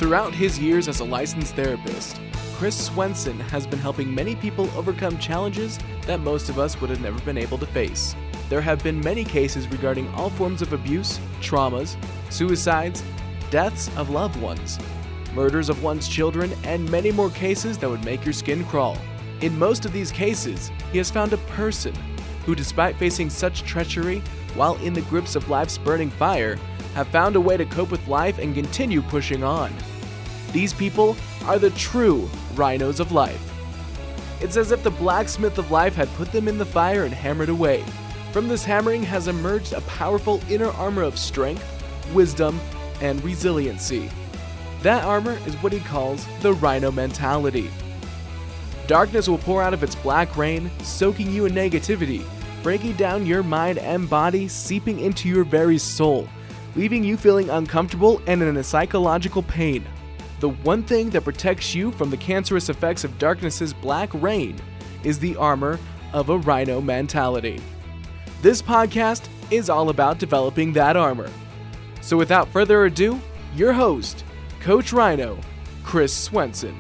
Throughout his years as a licensed therapist, Chris Swenson has been helping many people overcome challenges that most of us would have never been able to face. There have been many cases regarding all forms of abuse, traumas, suicides, deaths of loved ones, murders of one's children, and many more cases that would make your skin crawl. In most of these cases, he has found a person who, despite facing such treachery while in the grips of life's burning fire, have found a way to cope with life and continue pushing on. These people are the true rhinos of life. It's as if the blacksmith of life had put them in the fire and hammered away. From this hammering has emerged a powerful inner armor of strength, wisdom, and resiliency. That armor is what he calls the rhino mentality. Darkness will pour out of its black rain, soaking you in negativity, breaking down your mind and body, seeping into your very soul, leaving you feeling uncomfortable and in a psychological pain. The one thing that protects you from the cancerous effects of darkness's black rain is the armor of a rhino mentality. This podcast is all about developing that armor. So without further ado, your host, Coach Rhino, Chris Swenson.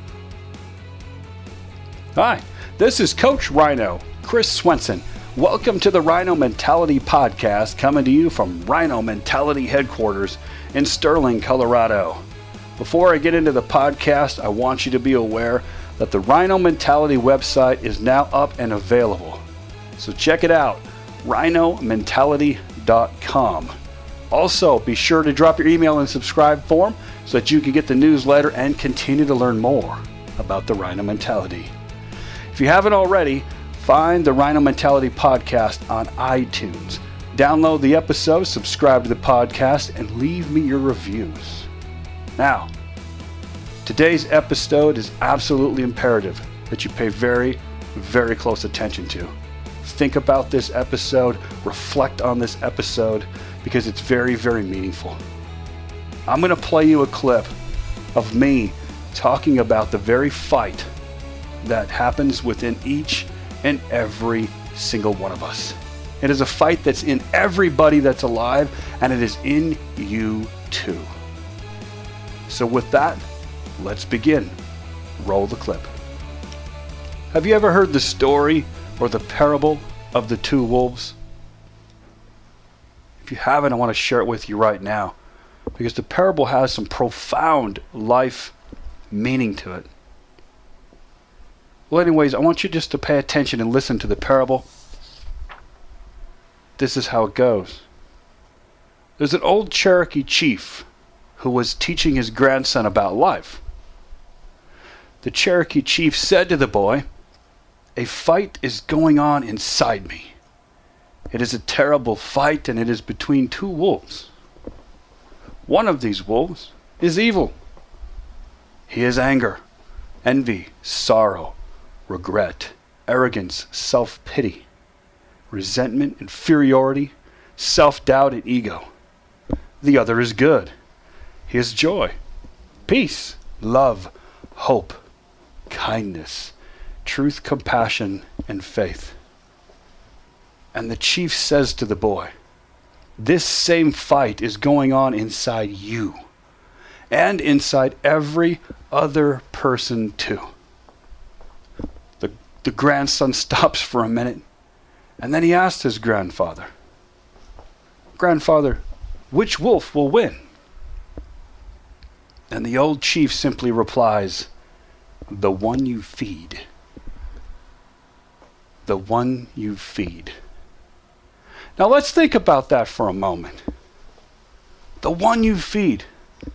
Hi, this is Coach Rhino, Chris Swenson. Welcome to the Rhino Mentality Podcast, coming to you from Rhino Mentality Headquarters in Sterling, Colorado. Before I get into the podcast, I want you to be aware that the Rhino Mentality website is now up and available. So check it out, rhinomentality.com. Also, be sure to drop your email and subscribe form so that you can get the newsletter and continue to learn more about the Rhino Mentality. If you haven't already, find the Rhino Mentality Podcast on iTunes. Download the episode, subscribe to the podcast, and leave me your reviews. Now, today's episode is absolutely imperative that you pay very, very close attention to. Think about this episode, reflect on this episode, because it's very, very meaningful. I'm going to play you a clip of me talking about the very fight that happens within each and every single one of us. It is a fight that's in everybody that's alive, and it is in you too. So with that, let's begin. Roll the clip. Have you ever heard the story or the parable of the two wolves? If you haven't, I want to share it with you right now, because the parable has some profound life meaning to it. Well, anyways, I want you just to pay attention and listen to the parable. This is how it goes. There's an old Cherokee chief who was teaching his grandson about life. The Cherokee chief said to the boy, "A fight is going on inside me. It is a terrible fight, and it is between two wolves. One of these wolves is evil. He is anger, envy, sorrow, regret, arrogance, self-pity, resentment, inferiority, self-doubt, and ego. The other is good. He is joy, peace, love, hope, kindness, truth, compassion, and faith." And the chief says to the boy, "This same fight is going on inside you, and inside every other person too." The grandson stops for a minute, and then he asks his grandfather, "Grandfather, which wolf will win?" And the old chief simply replies, "The one you feed. The one you feed." Now let's think about that for a moment. The one you feed.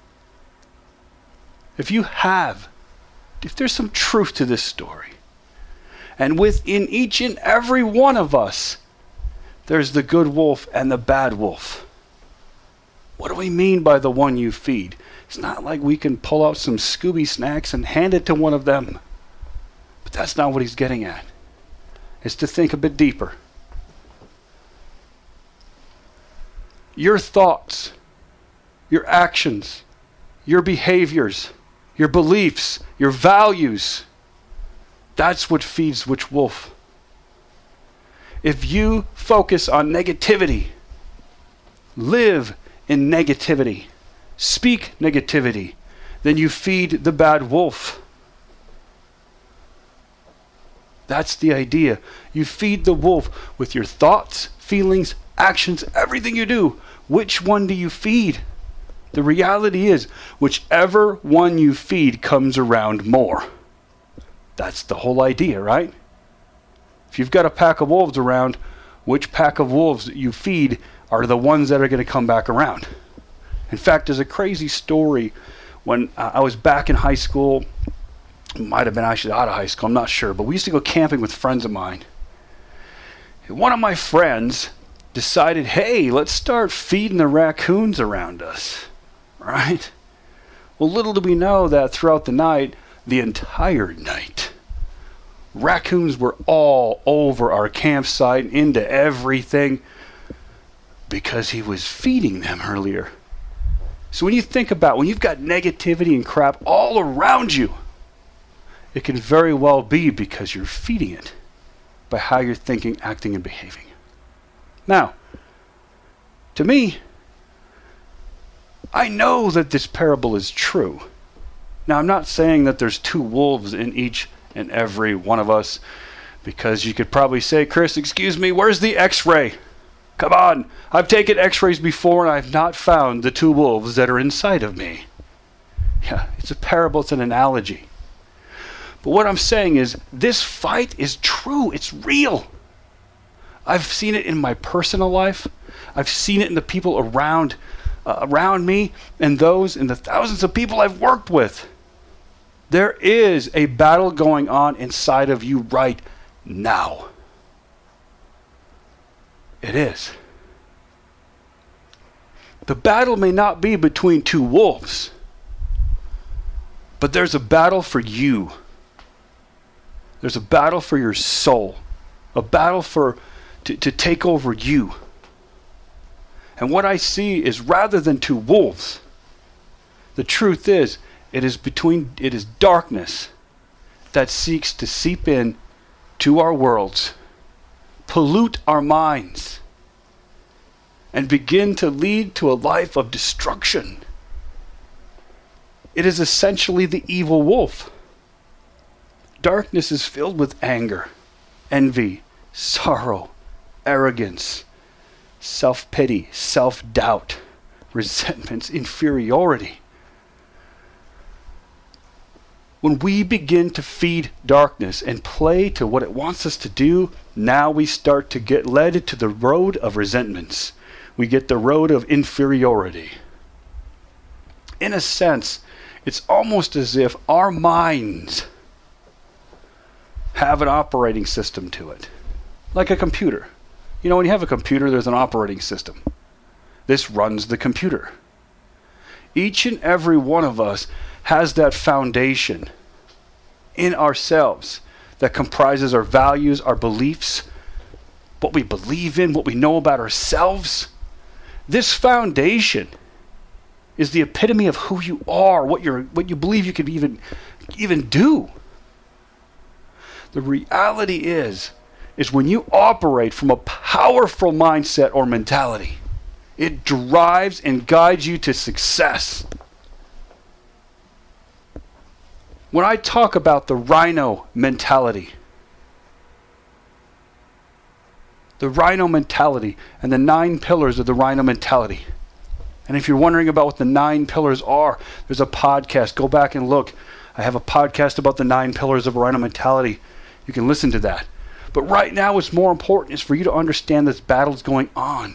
If there's some truth to this story, and within each and every one of us, there's the good wolf and the bad wolf. What do we mean by the one you feed? It's not like we can pull out some Scooby snacks and hand it to one of them. But that's not what he's getting at. It's to think a bit deeper. Your thoughts, your actions, your behaviors, your beliefs, your values, that's what feeds which wolf. If you focus on negativity, live in negativity, speak negativity, then you feed the bad wolf. That's the idea. You feed the wolf with your thoughts, feelings, actions, everything you do. Which one do you feed? The reality is, whichever one you feed comes around more. That's the whole idea, right? If you've got a pack of wolves around, which pack of wolves you feed are the ones that are going to come back around. In fact, there's a crazy story. When I was back in high school, might have been actually out of high school, I'm not sure, but we used to go camping with friends of mine. One of my friends decided, hey, let's start feeding the raccoons around us, right? Well, little do we know that throughout the night, the entire night, raccoons were all over our campsite, into everything, because he was feeding them earlier. So when you think about, when you've got negativity and crap all around you, it can very well be because you're feeding it by how you're thinking, acting, and behaving. Now, to me, I know that this parable is true. Now, I'm not saying that there's two wolves in each and every one of us, because you could probably say, Chris, excuse me, where's the x-ray? Come on, I've taken x-rays before and I've not found the two wolves that are inside of me. Yeah, it's a parable, it's an analogy. But what I'm saying is, this fight is true, it's real. I've seen it in my personal life. I've seen it in the people around me and those in the thousands of people I've worked with. There is a battle going on inside of you right now. It is. The battle may not be between two wolves, but there's a battle for you. There's a battle for your soul, a battle to take over you. And what I see is, rather than two wolves, the truth is, it is darkness that seeks to seep in to our worlds, pollute our minds, and begin to lead to a life of destruction. It is essentially the evil wolf. Darkness is filled with anger, envy, sorrow, arrogance, self-pity, self-doubt, resentments, inferiority. When we begin to feed darkness and play to what it wants us to do, now we start to get led to the road of resentments. We get the road of inferiority. In a sense, it's almost as if our minds have an operating system to it. Like a computer. You know, when you have a computer, there's an operating system. This runs the computer. Each and every one of us has that foundation in ourselves that comprises our values, our beliefs, what we believe in, what we know about ourselves. This foundation is the epitome of who you are, what you believe you could even do. The reality is when you operate from a powerful mindset or mentality, it drives and guides you to success. When I talk about the rhino mentality and the 9 pillars of the rhino mentality, and if you're wondering about what the 9 pillars are, there's a podcast. Go back and look. I have a podcast about the 9 pillars of rhino mentality. You can listen to that. But right now, what's more important is for you to understand this battle's going on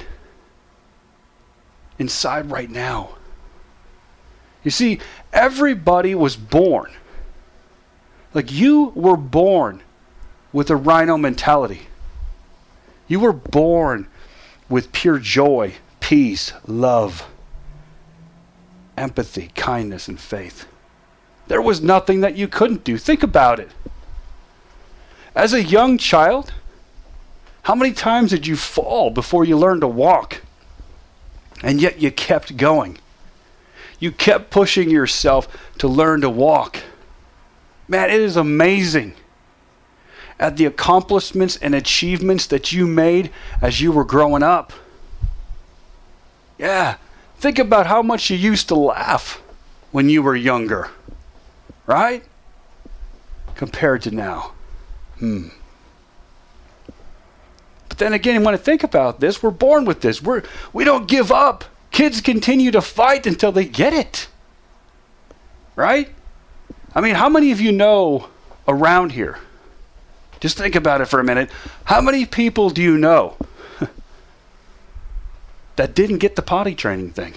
inside right now. You see, everybody was born. Like, you were born with a rhino mentality. You were born with pure joy, peace, love, empathy, kindness, and faith. There was nothing that you couldn't do. Think about it. As a young child, how many times did you fall before you learned to walk? And yet you kept going. You kept pushing yourself to learn to walk. Man, it is amazing at the accomplishments and achievements that you made as you were growing up. Yeah, think about how much you used to laugh when you were younger, right? Compared to now. But then again, when I think about this, we're born with this. We don't give up. Kids continue to fight until they get it. Right? I mean, how many of you know around here? Just think about it for a minute. How many people do you know that didn't get the potty training thing?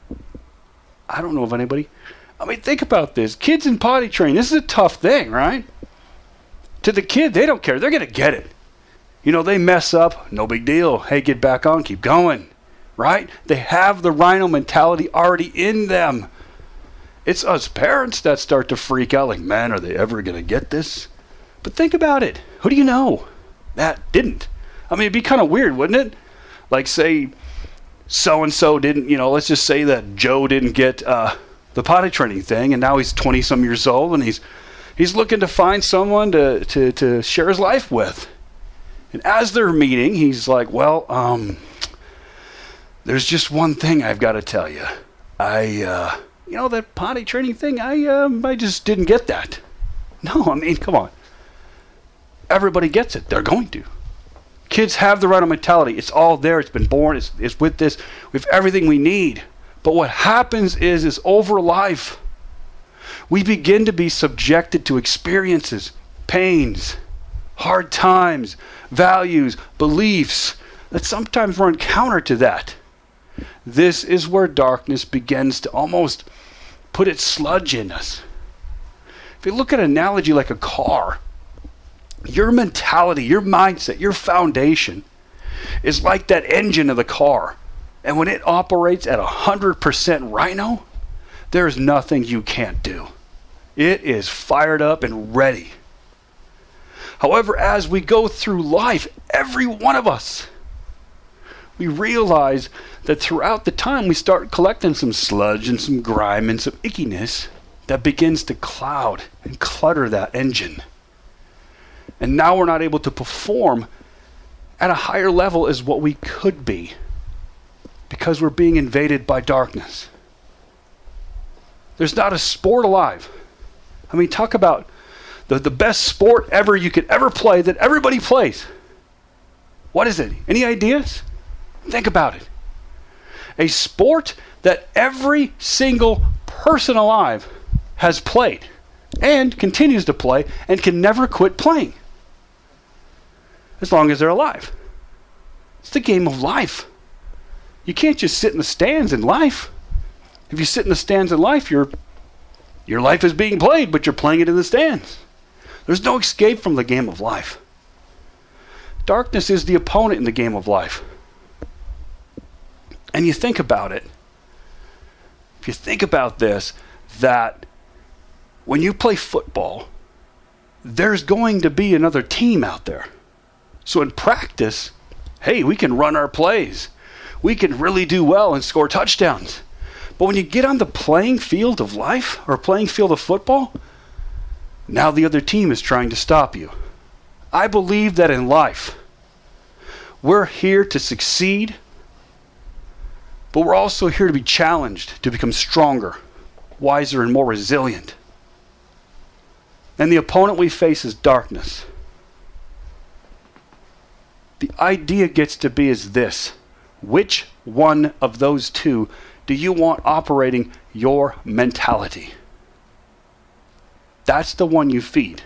I don't know of anybody. I mean, think about this. Kids in potty training, this is a tough thing, right? To the kid, they don't care. They're going to get it. You know, they mess up, no big deal. Hey, get back on, keep going, right? They have the rhino mentality already in them. It's us parents that start to freak out like, man, are they ever going to get this? But think about it. Who do you know that didn't? I mean, it'd be kind of weird, wouldn't it? Like, say, so-and-so didn't, let's just say that Joe didn't get the potty training thing, and now he's 20-some years old, and he's looking to find someone to share his life with. And as they're meeting, he's like, well, there's just one thing I've got to tell you. That potty training thing, I just didn't get that. No, I mean, come on. Everybody gets it. They're going to. Kids have the rhino mentality. It's all there. It's been born. It's with this. We have everything we need. But what happens is over life, we begin to be subjected to experiences, pains, hard times, values, beliefs that sometimes run counter to that. This is where darkness begins to almost put its sludge in us. If you look at an analogy like a car, your mentality, your mindset, your foundation is like that engine of the car. And when it operates at 100% rhino, there's nothing you can't do. It is fired up and ready. However, as we go through life, every one of us, we realize that throughout the time we start collecting some sludge and some grime and some ickiness that begins to cloud and clutter that engine. And now we're not able to perform at a higher level as what we could be because we're being invaded by darkness. There's not a sport alive. I mean, talk about the best sport ever you could ever play that everybody plays. What is it? Any ideas? Think about it. A sport that every single person alive has played and continues to play and can never quit playing as long as they're alive. It's the game of life. You can't just sit in the stands in life. If you sit in the stands in life, your life is being played, but you're playing it in the stands. There's no escape from the game of life. Darkness is the opponent in the game of life. And you think about it. If you think about this, that when you play football, there's going to be another team out there. So in practice, hey, we can run our plays. We can really do well and score touchdowns. But when you get on the playing field of life or playing field of football, now the other team is trying to stop you. I believe that in life, we're here to succeed, but we're also here to be challenged, to become stronger, wiser, and more resilient. And the opponent we face is darkness. The idea gets to be is this: which one of those two do you want operating your mentality? That's the one you feed.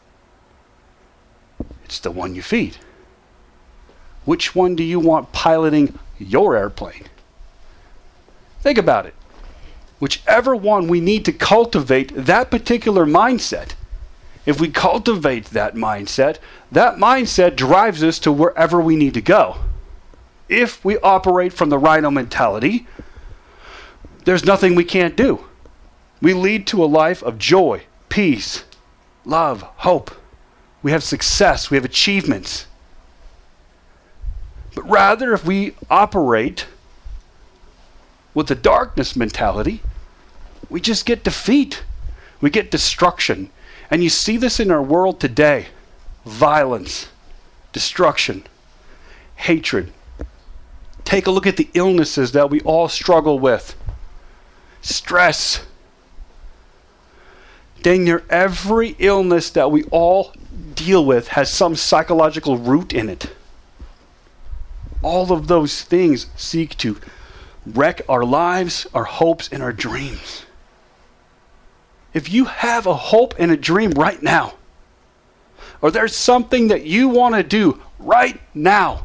It's the one you feed. Which one do you want piloting your airplane? Think about it. Whichever one, we need to cultivate that particular mindset. If we cultivate that mindset drives us to wherever we need to go. If we operate from the rhino mentality, there's nothing we can't do. We lead to a life of joy, peace, love, hope. We have success, we have achievements. But rather, if we operate with the darkness mentality, we just get defeat. We get destruction. And you see this in our world today. Violence, destruction, hatred. Take a look at the illnesses that we all struggle with. Stress, Dang near every illness that we all deal with has some psychological root in it. All of those things seek to wreck our lives, our hopes, and our dreams. If you have a hope and a dream right now, or there's something that you want to do right now,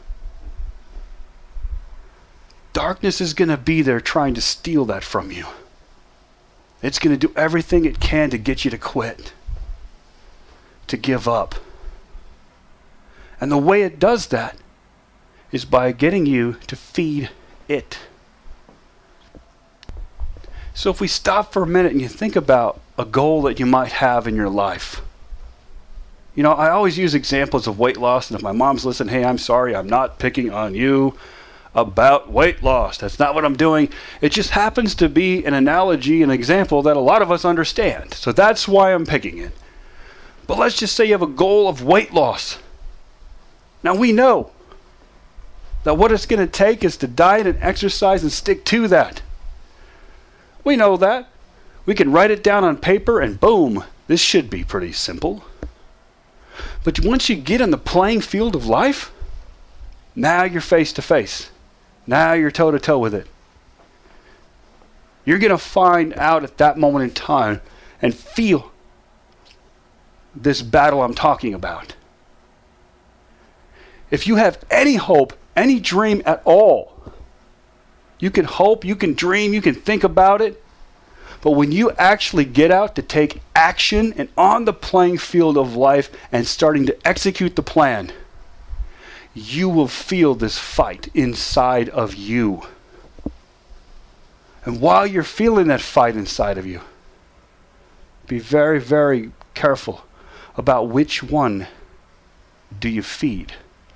darkness is going to be there trying to steal that from you. It's going to do everything it can to get you to quit, to give up. And the way it does that is by getting you to feed it. So if we stop for a minute and you think about a goal that you might have in your life. You know, I always use examples of weight loss, and if my mom's listening, hey, I'm sorry, I'm not picking on you about weight loss. That's not what I'm doing. It just happens to be an analogy, an example that a lot of us understand. So that's why I'm picking it. But let's just say you have a goal of weight loss. Now we know that what it's going to take is to diet and exercise and stick to that. We know that. We can write it down on paper and boom, this should be pretty simple. But once you get in the playing field of life, now you're face to face. Now you're toe to toe with it. You're going to find out at that moment in time and feel this battle I'm talking about. If you have any hope, any dream at all, you can hope, you can dream, you can think about it. But when you actually get out to take action and on the playing field of life and starting to execute the plan, you will feel this fight inside of you. And while you're feeling that fight inside of you, be very, very careful about which one do you feed.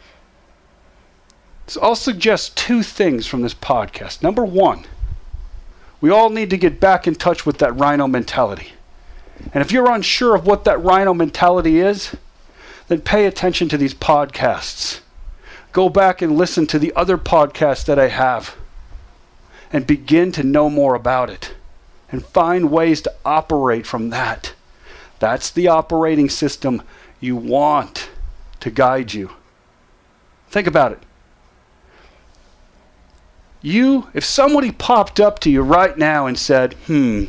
So I'll suggest two things from this podcast. Number one, we all need to get back in touch with that rhino mentality. And if you're unsure of what that rhino mentality is, then pay attention to these podcasts. Go back and listen to the other podcasts that I have and begin to know more about it and find ways to operate from that. That's the operating system you want to guide you. Think about it. If somebody popped up to you right now and said,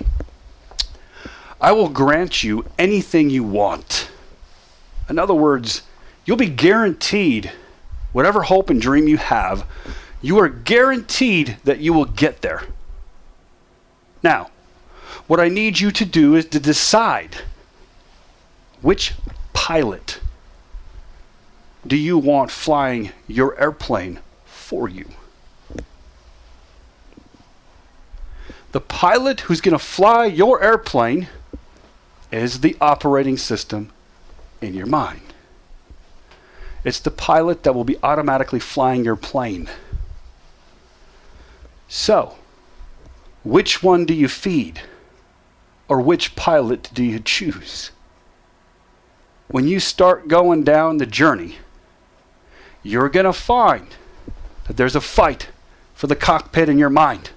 I will grant you anything you want. In other words, you'll be guaranteed whatever hope and dream you have, you are guaranteed that you will get there. Now, what I need you to do is to decide which pilot do you want flying your airplane for you. The pilot who's going to fly your airplane is the operating system in your mind. It's the pilot that will be automatically flying your plane. So, which one do you feed? Or which pilot do you choose? When you start going down the journey, you're going to find that there's a fight for the cockpit in your mind.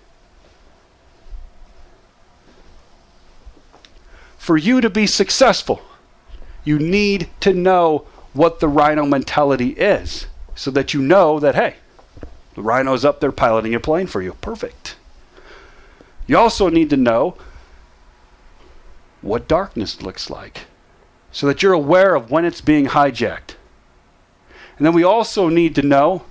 For you to be successful, you need to know what the rhino mentality is so that you know that, hey, the rhino's up there piloting a plane for you. Perfect. You also need to know what darkness looks like so that you're aware of when it's being hijacked. And then we also need to know,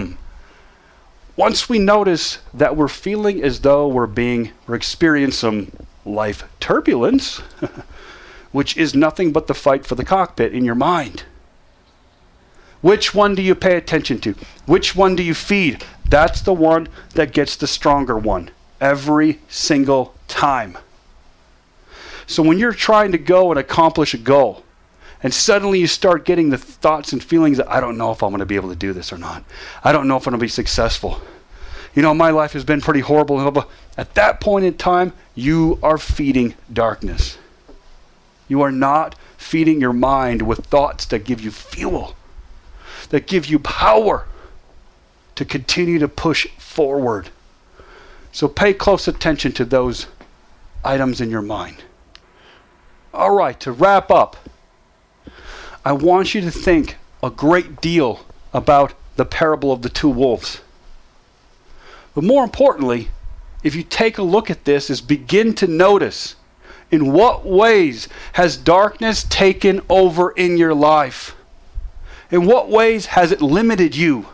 once we notice that we're feeling as though we're experiencing some life turbulence, which is nothing but the fight for the cockpit in your mind. Which one do you pay attention to? Which one do you feed? That's the one that gets the stronger one every single time. So when you're trying to go and accomplish a goal, and suddenly you start getting the thoughts and feelings that I don't know if I'm going to be able to do this or not. I don't know if I'm going to be successful. You know, my life has been pretty horrible. At that point in time, you are feeding darkness. You are not feeding your mind with thoughts that give you fuel, that give you power to continue to push forward. So pay close attention to those items in your mind. All right, to wrap up, I want you to think a great deal about the parable of the two wolves. But more importantly, if you take a look at this, is begin to notice in what ways has darkness taken over in your life? In what ways has it limited you?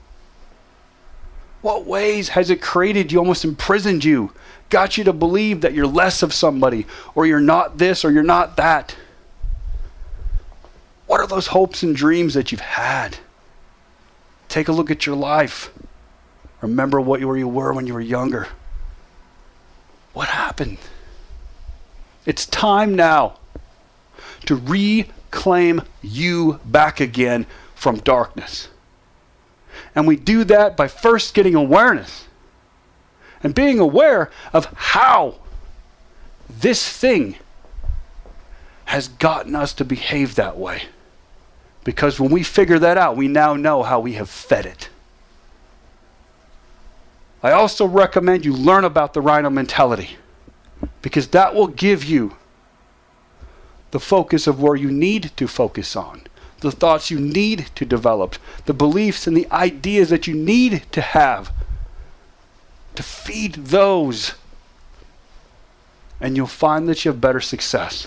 What ways has it created you, almost imprisoned you, got you to believe that you're less of somebody, or you're not this, or you're not that? What are those hopes and dreams that you've had? Take a look at your life. Remember where you were when you were younger. What happened? It's time now to reclaim you back again from darkness. And we do that by first getting awareness and being aware of how this thing has gotten us to behave that way. Because when we figure that out, we now know how we have fed it. I also recommend you learn about the Rhino mentality, because that will give you the focus of where you need to focus on, the thoughts you need to develop, the beliefs and the ideas that you need to have to feed those, and you'll find that you have better success.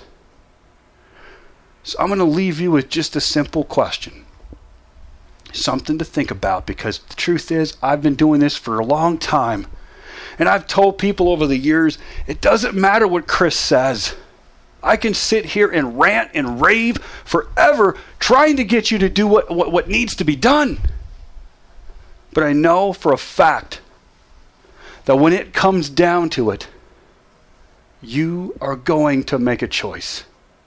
So I'm going to leave you with just a simple question. Something to think about, because the truth is, I've been doing this for a long time. And I've told people over the years, it doesn't matter what Chris says. I can sit here and rant and rave forever trying to get you to do what needs to be done. But I know for a fact that when it comes down to it, you are going to make a choice.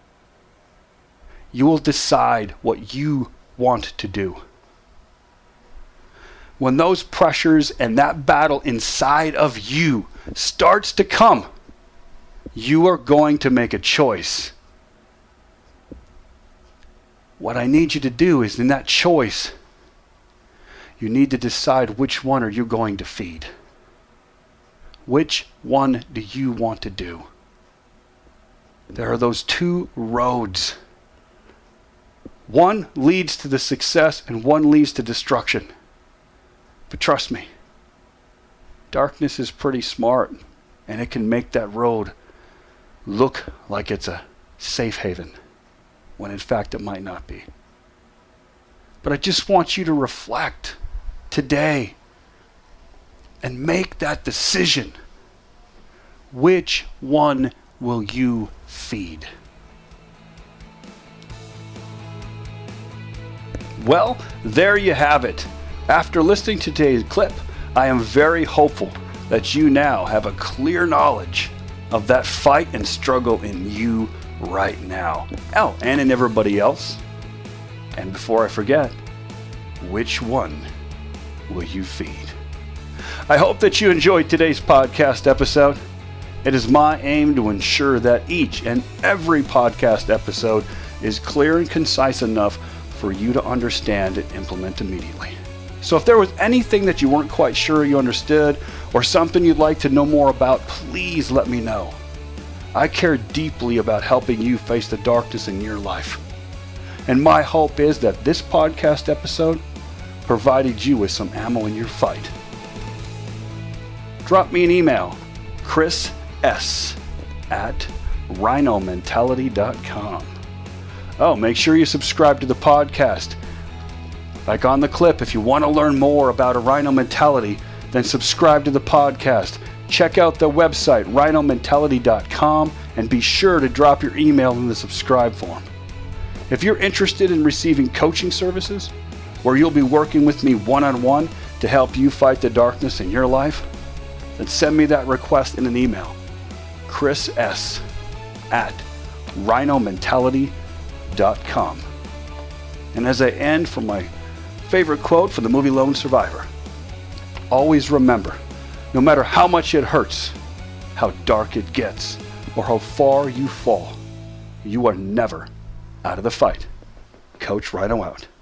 You will decide what you want to do. When those pressures and that battle inside of you starts to come, you are going to make a choice. What I need you to do is, in that choice, you need to decide which one are you going to feed. Which one do you want to do? There are those two roads. One leads to the success and one leads to destruction. But trust me, darkness is pretty smart, and it can make that road look like it's a safe haven, when in fact it might not be. But I just want you to reflect today and make that decision. Which one will you feed? Well, there you have it. After listening to today's clip, I am very hopeful that you now have a clear knowledge of that fight and struggle in you right now. Oh, and in everybody else. And before I forget, which one will you feed? I hope that you enjoyed today's podcast episode. It is my aim to ensure that each and every podcast episode is clear and concise enough for you to understand and implement immediately. So if there was anything that you weren't quite sure you understood, or something you'd like to know more about, please let me know. I care deeply about helping you face the darkness in your life. And my hope is that this podcast episode provided you with some ammo in your fight. Drop me an email, chris.s@rhinomentality.com. Oh, make sure you subscribe to the podcast. Like on the clip, if you want to learn more about a Rhino mentality, then subscribe to the podcast. Check out the website, rhinomentality.com, and be sure to drop your email in the subscribe form. If you're interested in receiving coaching services, where you'll be working with me one-on-one to help you fight the darkness in your life, then send me that request in an email, chris.s@rhinomentality.com. And as I end, for my favorite quote from the movie Lone Survivor, always remember, no matter how much it hurts, how dark it gets, or how far you fall, you are never out of the fight. Coach Rhino out.